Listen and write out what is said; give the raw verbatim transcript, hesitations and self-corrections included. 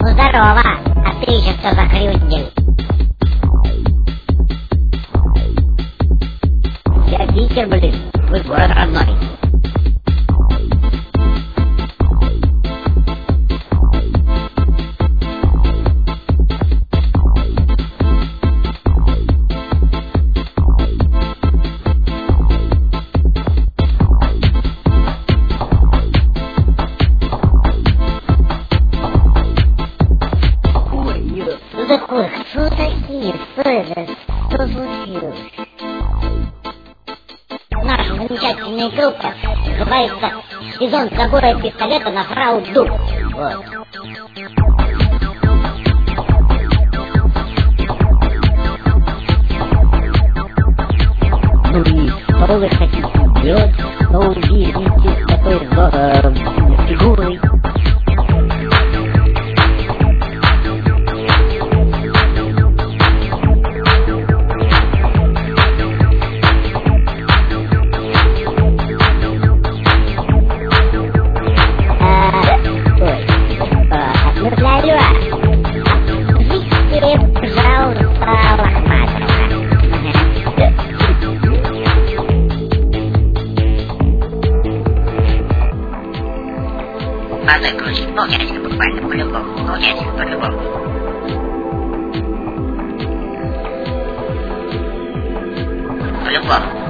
Ну здорово, а ты еще что за хрюндель? Я Питер, блин, твой город родной. Что такое? Кто такие? Что это? Что случилось? Наша замечательная группа называется «Сезон забора пистолета на фрау Дух». Вот. Ну и что вы хотите делать? Ну, видите, такой э, фигурой. Надо крутить полнятика буквально по-любому. Полнятика по-любому. По-любому.